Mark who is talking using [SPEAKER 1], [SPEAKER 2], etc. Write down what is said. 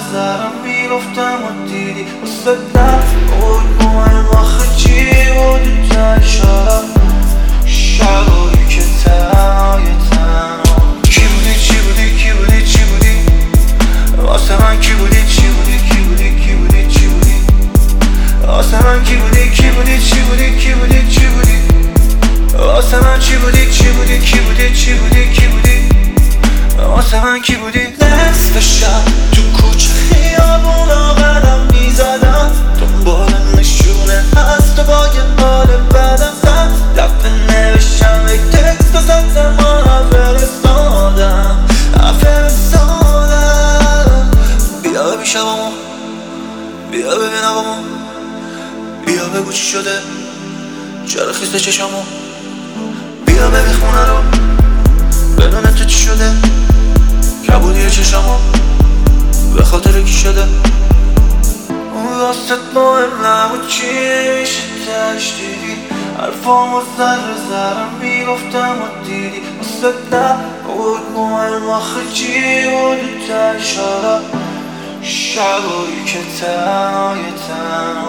[SPEAKER 1] زرم میگفتم و دیدی واسه نبود مهم آخه چی بود تا شب شبایی که تنهای تنها کی بودی چی بودی کی بودی چی بودی واسه من کی بودی چی بودی کی بودی کی بودی چی بودی واسه من کی بودی کی بودی چی بودی کی بودی چی بودی واسه من چی بودی چی بودی کی بودی چی بودی کی بودی واسه من کی بودی نصف شب تو کوچه خیابونا قدم میزدم دنبال نشونه هست و با یه حال بدم زد دفعه نوشتم یک تکست و زدم فرستادم بیا ببین شبامو بیا ببین هوامو بیا بگو چی شده چرا خیسته چشامو بیا ببین خونه رو بدون تو چی شده کبودی چشامو به خاطر کی شده اون راستت مهم نبود چی میشه تشدیدی حرفامو ذره ذره میگفتم و دیدی واسه نبود مهم آخه چی بود تا شبایی که تنهای تنها